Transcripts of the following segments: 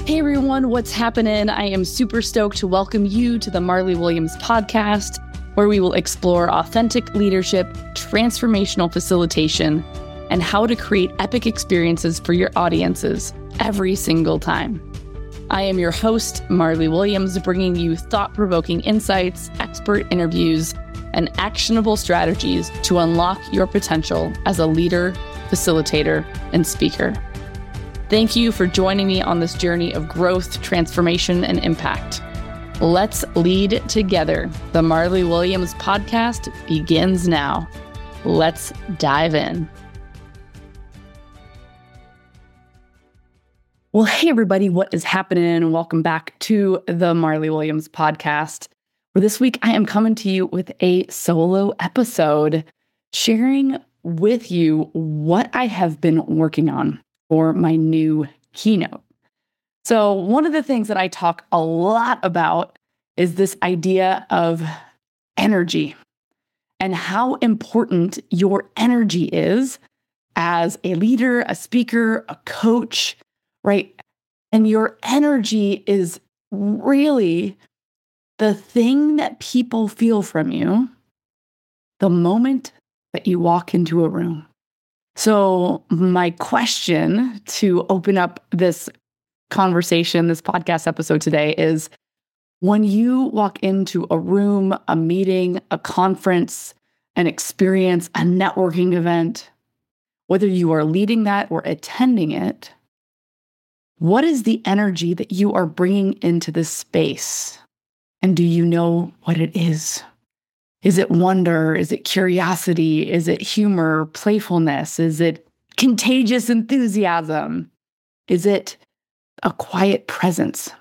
Hey everyone, what's happening? I am super stoked to welcome you to the Marley Williams podcast, where we will explore authentic leadership, transformational facilitation, and how to create epic experiences for your audiences every single time. I am your host, Marley Williams, bringing you thought-provoking insights, expert interviews, and actionable strategies to unlock your potential as a leader, facilitator, and speaker. Thank you for joining me on this journey of growth, transformation, and impact. Let's lead together. The Marley Williams podcast begins now. Let's dive in. Well, hey everybody, what is happening? Welcome back to the Marley Williams podcast, where this week I am coming to you with a solo episode, sharing with you what I have been working on for my new keynote. So one of the things that I talk a lot about is this idea of energy and how important your energy is as a leader, a speaker, a coach, right? And your energy is really the thing that people feel from you the moment that you walk into a room. So my question to open up this conversation, this podcast episode today is, when you walk into a room, a meeting, a conference, an experience, a networking event, whether you are leading that or attending it, what is the energy that you are bringing into this space? And do you know what it is? Is it wonder? Is it curiosity? Is it humor, playfulness? Is it contagious enthusiasm? Is it a quiet presence?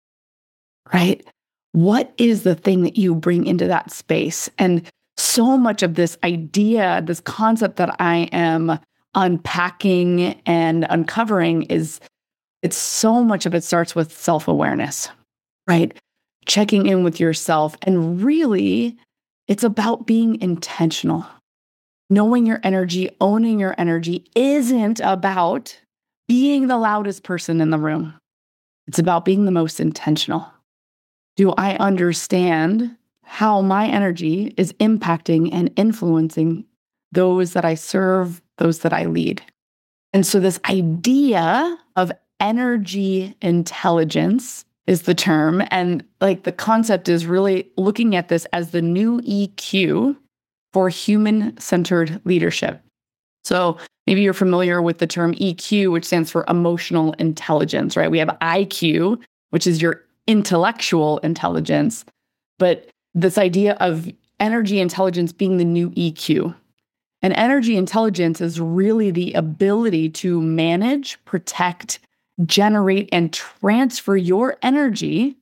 Right? What is the thing that you bring into that space? And so much of this idea, this concept that I am unpacking and uncovering it's so much of it starts with self-awareness, right? Checking in with yourself. And really, it's about being intentional. Knowing your energy, owning your energy isn't about being the loudest person in the room. It's about being the most intentional. Do I understand how my energy is impacting and influencing those that I serve, those that I lead? And so this idea of energy intelligence is the term. And the concept is really looking at this as the new EQ for human-centered leadership. So maybe you're familiar with the term EQ, which stands for emotional intelligence, right? We have IQ, which is your intellectual intelligence, but this idea of energy intelligence being the new EQ. And energy intelligence is really the ability to manage, protect, generate, and transfer your energy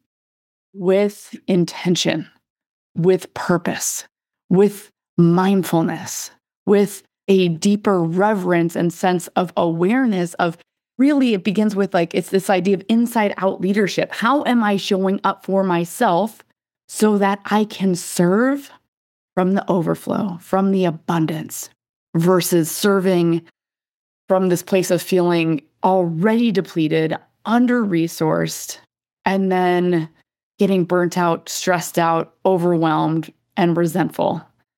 with intention, with purpose, with mindfulness, with a deeper reverence and sense of awareness of, really, it begins with it's this idea of inside out leadership. How am I showing up for myself so that I can serve from the overflow, from the abundance, versus serving from this place of feeling already depleted, under-resourced, and then getting burnt out, stressed out, overwhelmed, and resentful.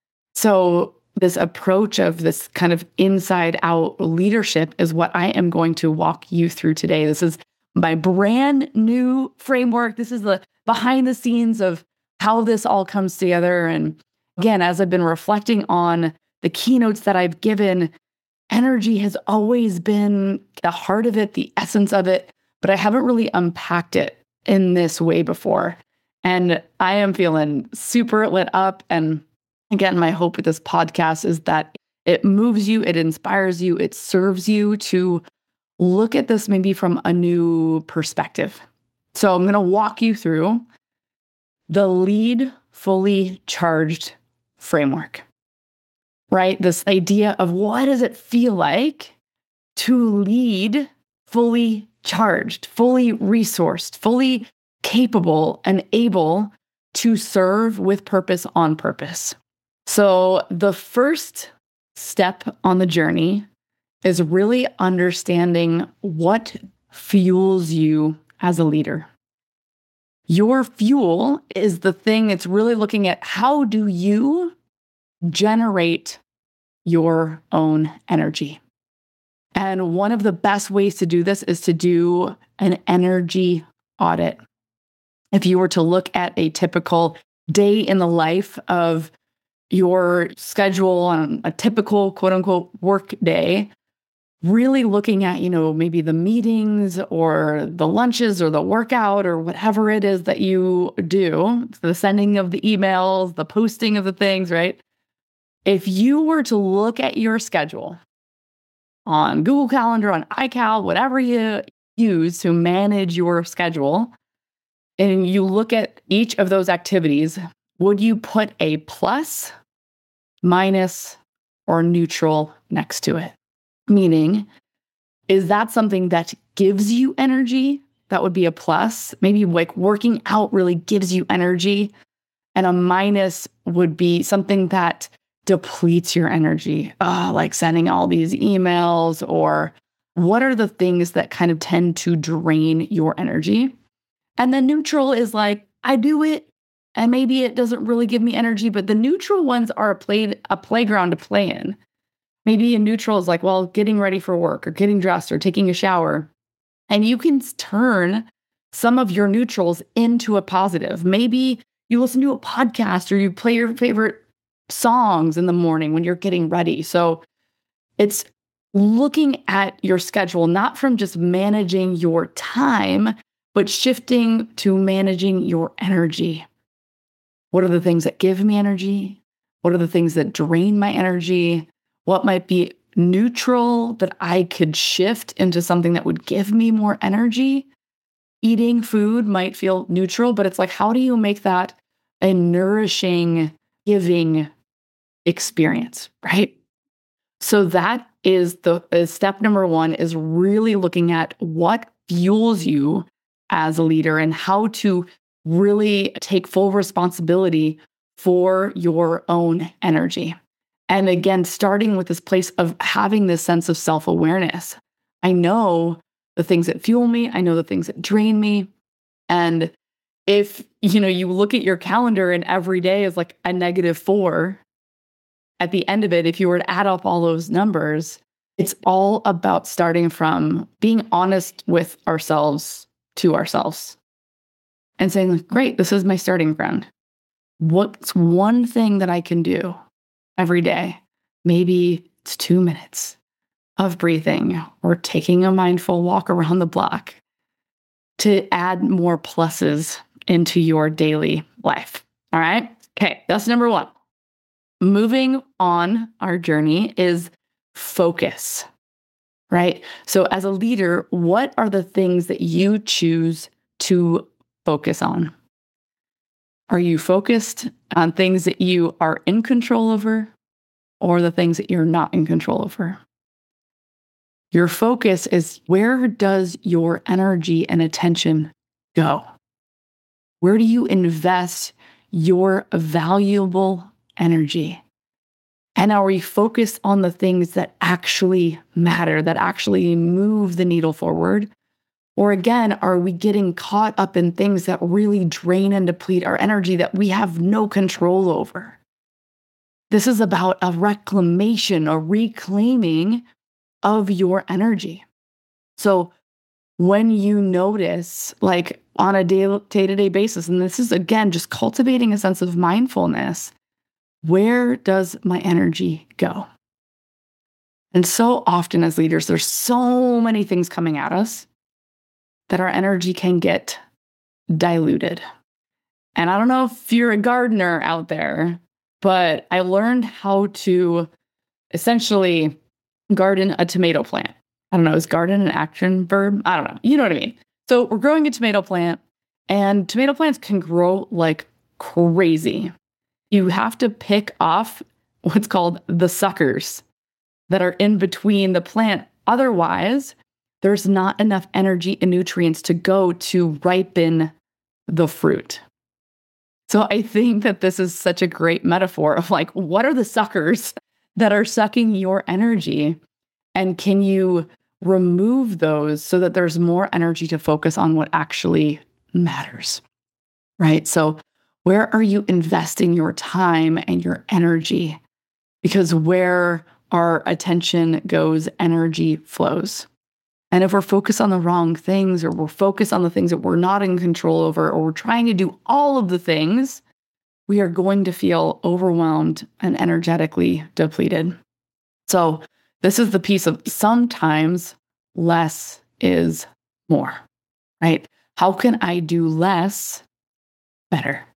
So this approach of this kind of inside-out leadership is what I am going to walk you through today. This is my brand new framework. This is the behind the scenes of how this all comes together. And again, as I've been reflecting on the keynotes that I've given, energy has always been the heart of it, the essence of it, but I haven't really unpacked it in this way before. And I am feeling super lit up. And again, my hope with this podcast is that it moves you, it inspires you, it serves you to look at this maybe from a new perspective. So I'm going to walk you through the Lead Fully Charged framework. Right? This idea of what does it feel like to lead fully charged, fully resourced, fully capable and able to serve with purpose on purpose. So the first step on the journey is really understanding what fuels you as a leader. Your fuel is the thing that's really looking at how do you generate your own energy. And one of the best ways to do this is to do an energy audit. If you were to look at a typical day in the life of your schedule on a typical quote unquote work day, really looking at, maybe the meetings or the lunches or the workout or whatever it is that you do, the sending of the emails, the posting of the things, right? If you were to look at your schedule on Google Calendar, on iCal, whatever you use to manage your schedule, and you look at each of those activities, would you put a plus, minus, or neutral next to it? Meaning, is that something that gives you energy? That would be a plus. Maybe like working out really gives you energy. And a minus would be something that depletes your energy, like sending all these emails, or what are the things that kind of tend to drain your energy? And then neutral is like, I do it, and maybe it doesn't really give me energy, but the neutral ones are a playground to play in. Maybe a neutral is like, well, getting ready for work or getting dressed or taking a shower. And you can turn some of your neutrals into a positive. Maybe you listen to a podcast or you play your favorite songs in the morning when you're getting ready. So it's looking at your schedule, not from just managing your time, but shifting to managing your energy. What are the things that give me energy? What are the things that drain my energy? What might be neutral that I could shift into something that would give me more energy? Eating food might feel neutral, but it's like, how do you make that a nourishing, giving experience, right? So that is step number one, is really looking at what fuels you as a leader and how to really take full responsibility for your own energy. And again, starting with this place of having this sense of self-awareness. I know the things that fuel me. I know the things that drain me. And if, you look at your calendar and every day is like a -4, at the end of it, if you were to add up all those numbers, it's all about starting from being honest with ourselves to ourselves and saying, great, this is my starting ground. What's one thing that I can do every day? Maybe it's 2 minutes of breathing or taking a mindful walk around the block to add more pluses into your daily life. All right. Okay. That's number one. Moving on our journey is focus, right? So as a leader, what are the things that you choose to focus on? Are you focused on things that you are in control over, or the things that you're not in control over? Your focus is, where does your energy and attention go? Where do you invest your valuable energy? And are we focused on the things that actually matter, that actually move the needle forward? Or again, are we getting caught up in things that really drain and deplete our energy that we have no control over? This is about a reclamation, a reclaiming of your energy. So when you notice, like on a day-to-day basis, and this is again, just cultivating a sense of mindfulness, where does my energy go? And so often as leaders, there's so many things coming at us that our energy can get diluted. And I don't know if you're a gardener out there, but I learned how to essentially garden a tomato plant. I don't know, is garden an action verb? I don't know. You know what I mean? So we're growing a tomato plant, and tomato plants can grow like crazy. You have to pick off what's called the suckers that are in between the plant. Otherwise, there's not enough energy and nutrients to go to ripen the fruit. So I think that this is such a great metaphor of like, what are the suckers that are sucking your energy? And can you remove those so that there's more energy to focus on what actually matters, right? So where are you investing your time and your energy? Because where our attention goes, energy flows. And if we're focused on the wrong things, or we're focused on the things that we're not in control over, or we're trying to do all of the things, we are going to feel overwhelmed and energetically depleted. So this is the piece of sometimes less is more, right? How can I do less better?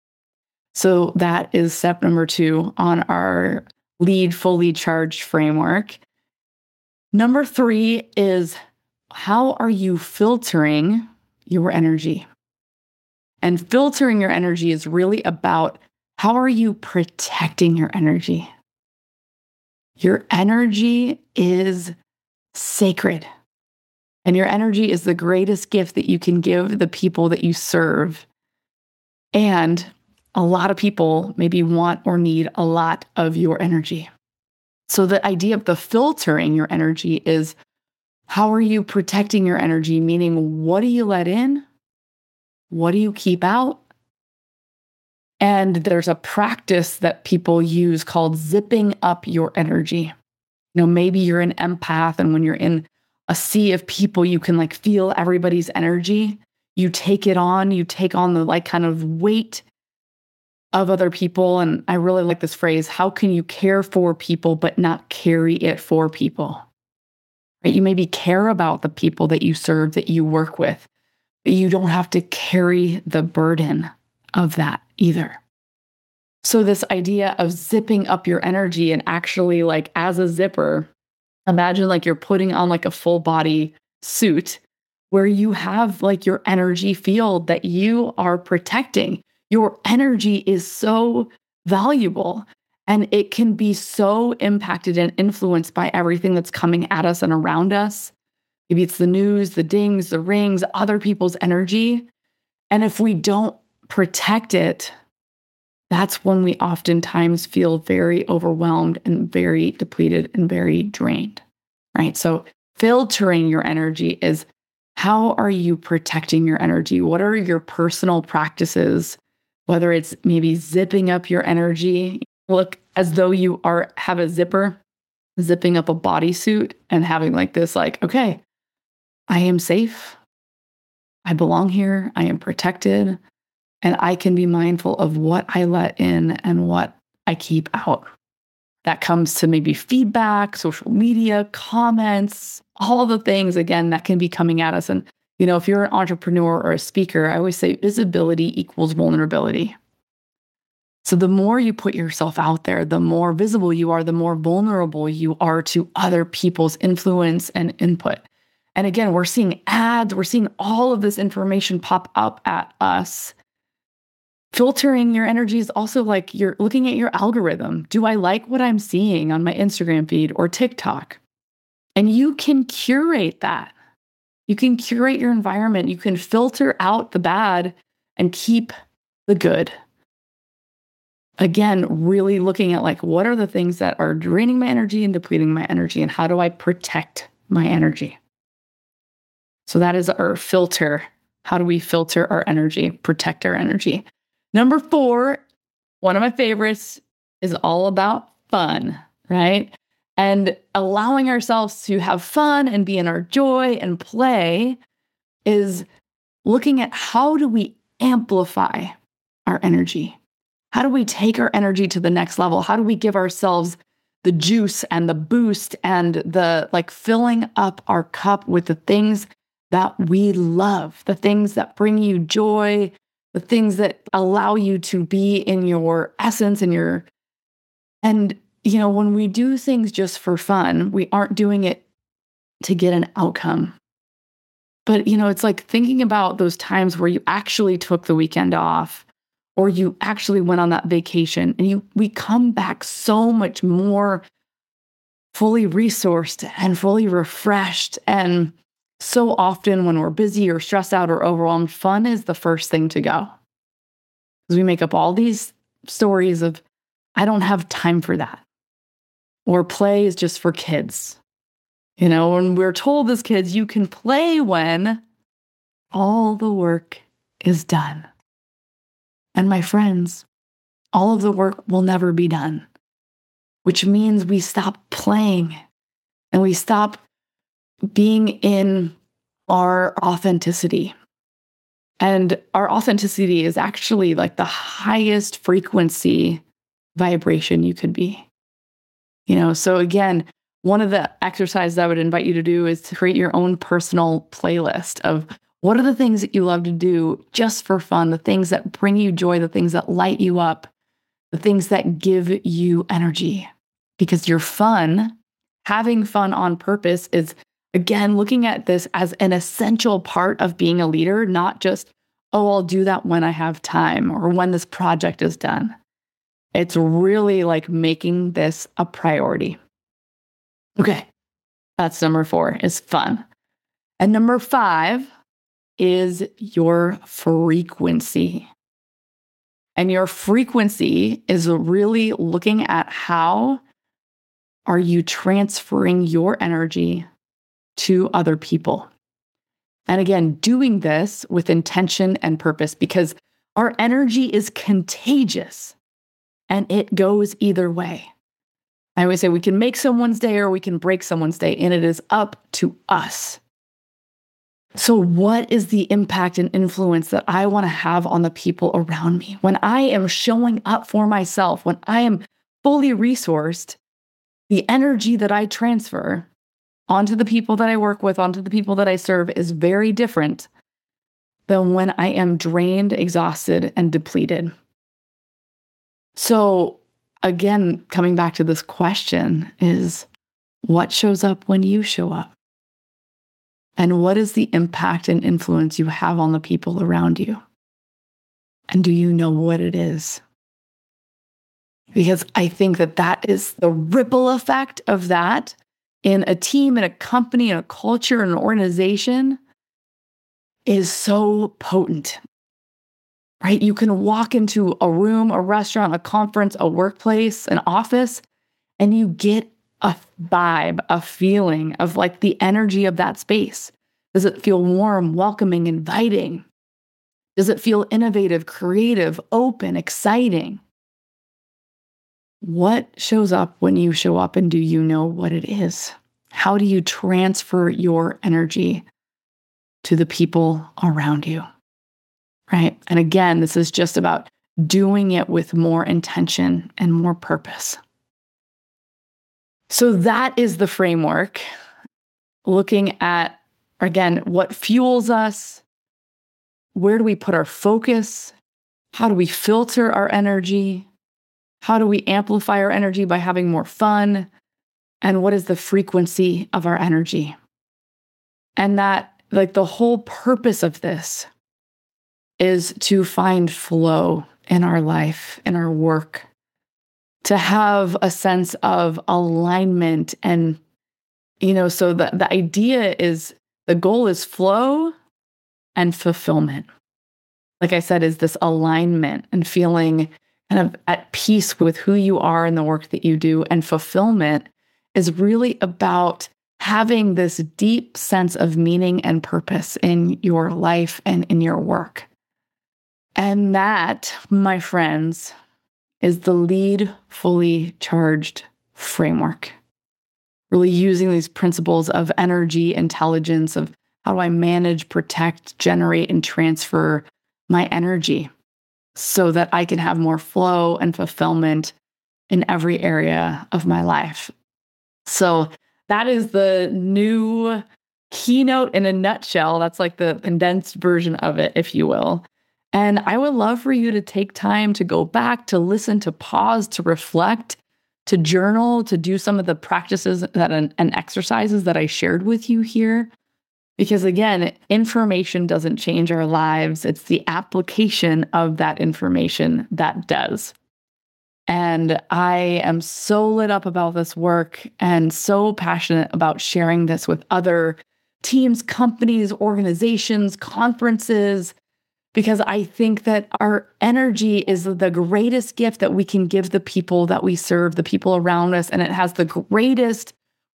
So that is step number 2 on our Lead Fully Charged framework. Number 3 is, how are you filtering your energy? And filtering your energy is really about, how are you protecting your energy? Your energy is sacred. And your energy is the greatest gift that you can give the people that you serve. And a lot of people maybe want or need a lot of your energy. So the idea of the filtering your energy is, how are you protecting your energy? Meaning, what do you let in? What do you keep out? And there's a practice that people use called zipping up your energy. Maybe you're an empath, and when you're in a sea of people, you can feel everybody's energy. You take it on, you take on the kind of weight of other people. And I really like this phrase, how can you care for people but not carry it for people? Right? You maybe care about the people that you serve, that you work with, but you don't have to carry the burden of that either. So this idea of zipping up your energy, and actually as a zipper, imagine you're putting on a full body suit where you have your energy field that you are protecting. Your energy is so valuable, and it can be so impacted and influenced by everything that's coming at us and around us. Maybe it's the news, the dings, the rings, other people's energy. And if we don't protect it, that's when we oftentimes feel very overwhelmed and very depleted and very drained, right? So filtering your energy is, how are you protecting your energy? What are your personal practices? Whether it's maybe zipping up your energy, look as though you have a zipper, zipping up a bodysuit and having this, okay, I am safe. I belong here. I am protected. And I can be mindful of what I let in and what I keep out. That comes to maybe feedback, social media, comments, all the things, again, that can be coming at us. And, if you're an entrepreneur or a speaker, I always say visibility equals vulnerability. So the more you put yourself out there, the more visible you are, the more vulnerable you are to other people's influence and input. And again, we're seeing ads, we're seeing all of this information pop up at us. Filtering your energy is also you're looking at your algorithm. Do I like what I'm seeing on my Instagram feed or TikTok? And you can curate that. You can curate your environment. You can filter out the bad and keep the good. Again, really looking at what are the things that are draining my energy and depleting my energy, and how do I protect my energy? So that is our filter. How do we filter our energy, protect our energy? Number 4, one of my favorites, is all about fun, right? And allowing ourselves to have fun and be in our joy and play is looking at, how do we amplify our energy? How do we take our energy to the next level? How do we give ourselves the juice and the boost and the filling up our cup with the things that we love, the things that bring you joy, the things that allow you to be in your essence and when we do things just for fun, we aren't doing it to get an outcome. But, it's thinking about those times where you actually took the weekend off, or you actually went on that vacation, and we come back so much more fully resourced and fully refreshed. And so often when we're busy or stressed out or overwhelmed, fun is the first thing to go. Because we make up all these stories of, I don't have time for that. Or play is just for kids. When we're told as kids, you can play when all the work is done. And my friends, all of the work will never be done, which means we stop playing and we stop being in our authenticity. And our authenticity is actually like the highest frequency vibration you could be. So again, one of the exercises I would invite you to do is to create your own personal playlist of what are the things that you love to do just for fun, the things that bring you joy, the things that light you up, the things that give you energy. Because your fun, having fun on purpose is, again, looking at this as an essential part of being a leader, not just, oh, I'll do that when I have time or when this project is done. It's really like making this a priority. Okay, that's number 4 is fun. And number 5 is your frequency. And your frequency is really looking at how are you transferring your energy to other people. And again, doing this with intention and purpose, because our energy is contagious and it goes either way. I always say we can make someone's day or we can break someone's day, and it is up to us. So what is the impact and influence that I want to have on the people around me? When I am showing up for myself, when I am fully resourced, the energy that I transfer onto the people that I work with, onto the people that I serve is very different than when I am drained, exhausted, and depleted. So again, coming back to this question is, what shows up when you show up? And what is the impact and influence you have on the people around you? And do you know what it is? Because I think that is the ripple effect of that in a team, in a company, in a culture, in an organization is so potent, right? You can walk into a room, a restaurant, a conference, a workplace, an office, and you get a vibe, a feeling of like the energy of that space. Does it feel warm, welcoming, inviting? Does it feel innovative, creative, open, exciting? What shows up when you show up, and do you know what it is? How do you transfer your energy to the people around you? Right? And again, this is just about doing it with more intention and more purpose. So that is the framework, looking at, again, what fuels us, where do we put our focus, how do we filter our energy, how do we amplify our energy by having more fun, and what is the frequency of our energy. And that, like, the whole purpose of this is to find flow in our life, in our work, to have a sense of alignment. And, so the idea is, the goal is flow and fulfillment. Like I said, is this alignment and feeling kind of at peace with who you are and the work that you do. And fulfillment is really about having this deep sense of meaning and purpose in your life and in your work. And that, my friends, is the Lead Fully Charged framework. Really using these principles of energy, intelligence, of how do I manage, protect, generate, and transfer my energy so that I can have more flow and fulfillment in every area of my life. So that is the new keynote in a nutshell. That's like the condensed version of it, if you will. And I would love for you to take time to go back, to listen, to pause, to reflect, to journal, to do some of the practices and exercises that I shared with you here. Because again, information doesn't change our lives. It's the application of that information that does. And I am so lit up about this work and so passionate about sharing this with other teams, companies, organizations, conferences, because I think that our energy is the greatest gift that we can give the people that we serve, the people around us, and it has the greatest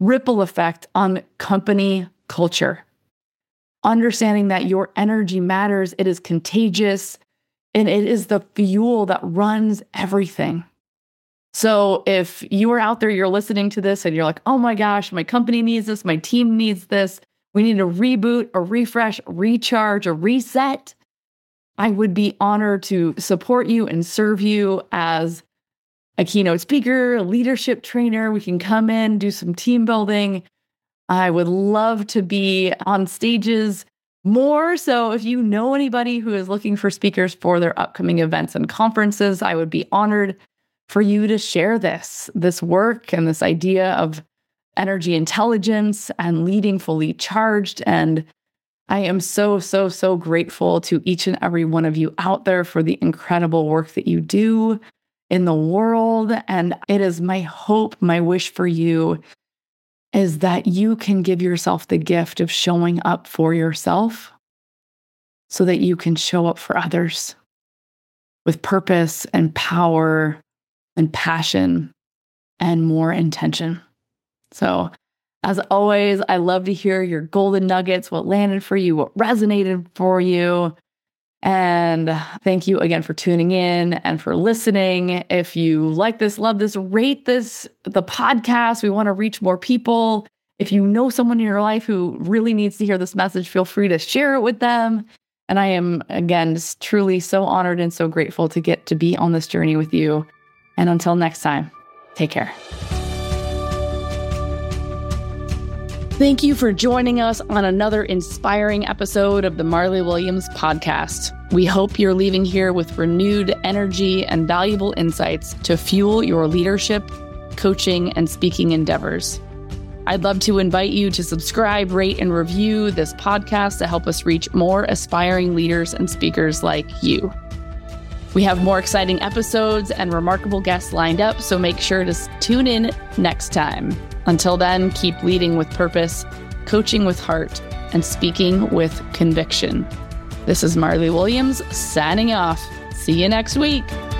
ripple effect on company culture. Understanding that your energy matters, it is contagious, and it is the fuel that runs everything. So if you are out there, you're listening to this and you're like, oh my gosh, my company needs this, my team needs this, we need a reboot, a refresh, recharge, a reset, I would be honored to support you and serve you as a keynote speaker, a leadership trainer. We can come in, do some team building. I would love to be on stages more. So if you know anybody who is looking for speakers for their upcoming events and conferences, I would be honored for you to share this work and this idea of energy intelligence and leading fully charged. And I am so, so, so grateful to each and every one of you out there for the incredible work that you do in the world. And it is my hope, my wish for you is that you can give yourself the gift of showing up for yourself so that you can show up for others with purpose and power and passion and more intention. So as always, I love to hear your golden nuggets, what landed for you, what resonated for you. And thank you again for tuning in and for listening. If you like this, love this, rate this, the podcast. We want to reach more people. If you know someone in your life who really needs to hear this message, feel free to share it with them. And I am, again, just truly so honored and so grateful to get to be on this journey with you. And until next time, take care. Thank you for joining us on another inspiring episode of the Marley Williams podcast. We hope you're leaving here with renewed energy and valuable insights to fuel your leadership, coaching, and speaking endeavors. I'd love to invite you to subscribe, rate, and review this podcast to help us reach more aspiring leaders and speakers like you. We have more exciting episodes and remarkable guests lined up, so make sure to tune in next time. Until then, keep leading with purpose, coaching with heart, and speaking with conviction. This is Marley Williams signing off. See you next week.